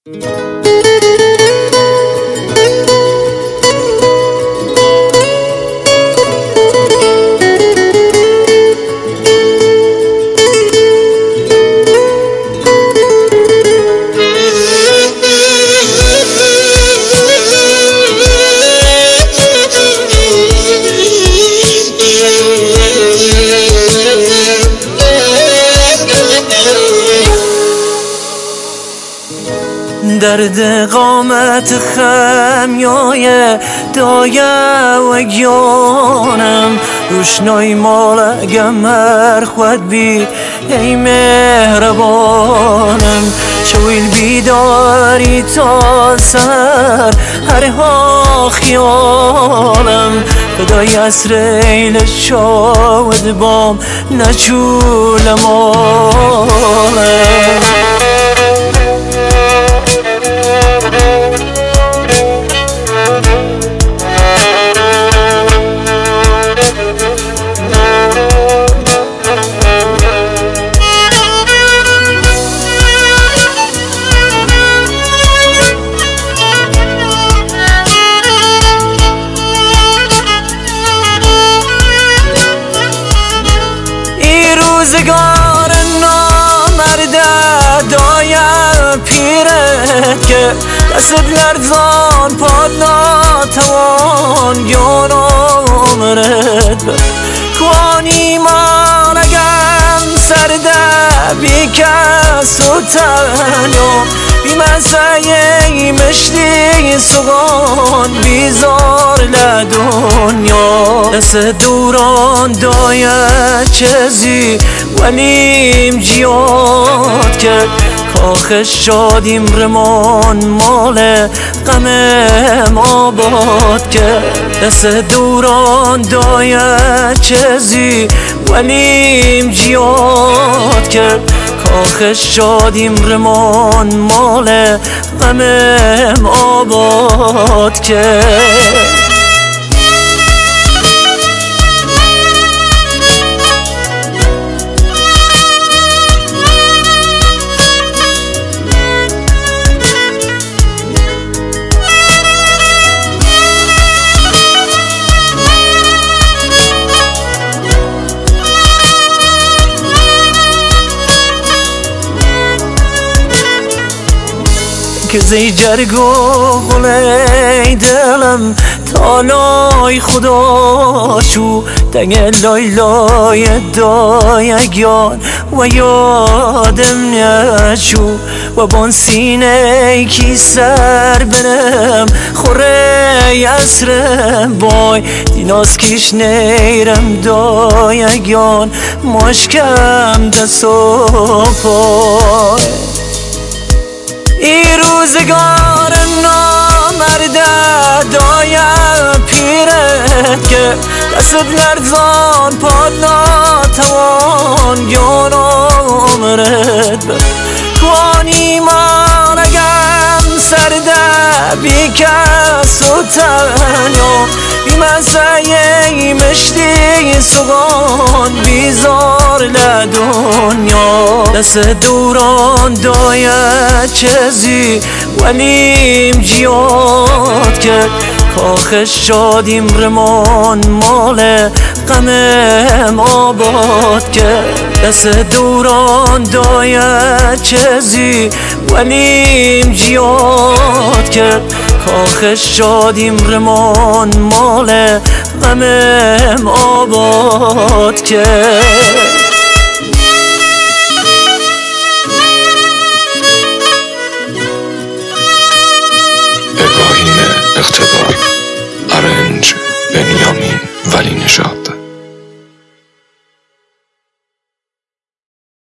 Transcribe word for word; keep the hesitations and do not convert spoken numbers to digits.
درد قامت خمیای دایه و گیانم روشنای مال گمر خود بی ای مهربانم شویل بیداری تا سر هر ها خیالم فدای اسر ایل شاود بام نچول مالم روزگار نامرده دایم پیرت که دست لرزان پاد ناتوان گیان عمرت به کوانی مانگم سرده بی کس و تنیا بی مسعی مشتی سگان بیزار لدنیا دست دوران داید چیزی ولیم جیاد کرد کاخ شادیم رمان مال غمم آباد کرد دست دوران داید چیزی ولیم جیاد کرد کاخ شادیم رمان مال غمم آباد کرد که زی جرگ و غلی دلم تالای خدا شو دنگ لای لای دایگیان و یادم نشو و بان سینه کی سر بنم خوره اسرم بای دیناز کش نیرم دایگیان مشکم دست و پای ای روزگار نامرده دایم پیرت که دست لرزان پاد ناتوان گیان عمرت به کوانی مانگم سرده بی کس و تنیا بی مسعی مشتی سگان بیزار لدنیا دست دوران داید چیزی ولیم جیاد کرد کاخ شادیم رمان مال غمم آباد کرد دست دوران داید چیزی ولیم جیاد کرد کاخ شادیم رمان مال غمم آباد کرد ابراهیم اقتدار، ارنج بنیامین ولی نژاد.